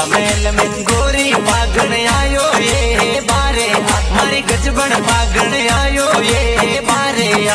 का मेल में गोरी पागण आयो ये बारे मारी गजबन पागण आयो ये बारे या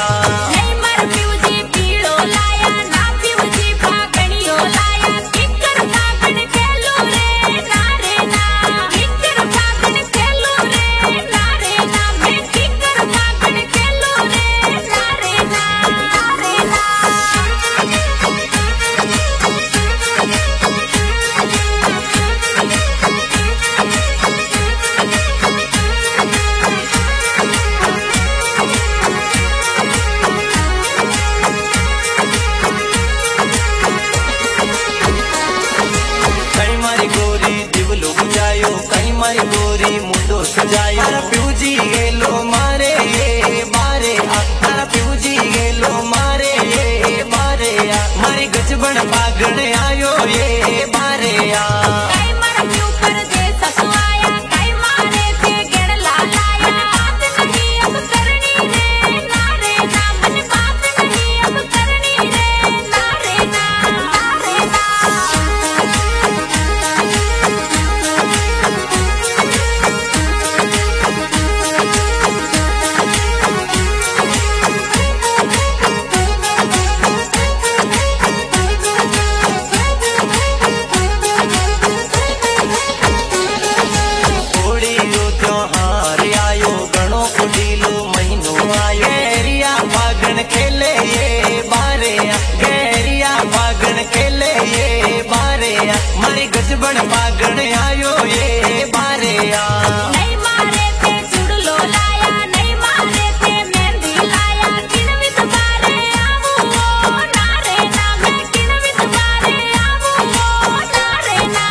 मारी गोरी मुंडो सजायो तारा प्यूजी गेलो मारे ये बारे तारा प्यूजी गेलो मारे ये बारे मारी गजबन पागण आयो ये बारे खेले ये बारे गहरिया पागण खेले ये बारे मारी गजबन पागण आयो ये बारे नहीं मारे थे चुड़लो लाया नहीं मारे थे मेहंदी लाया किनवित बारे आवो नारे ना मैं किनवित बारे आवो नारे ना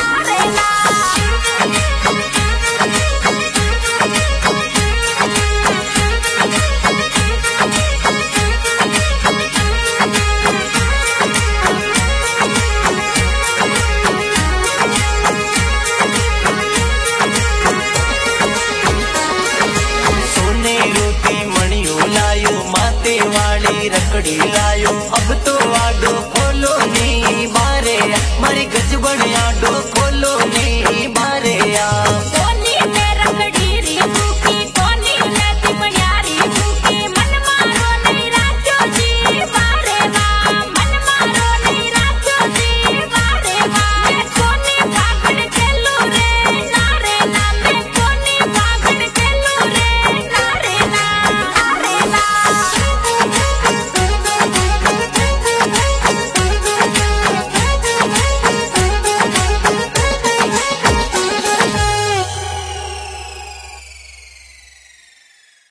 वाली रकड़ी लायो अब तो आडो खोलो नी बारे मारी गजबन आडो खोलो नी बारे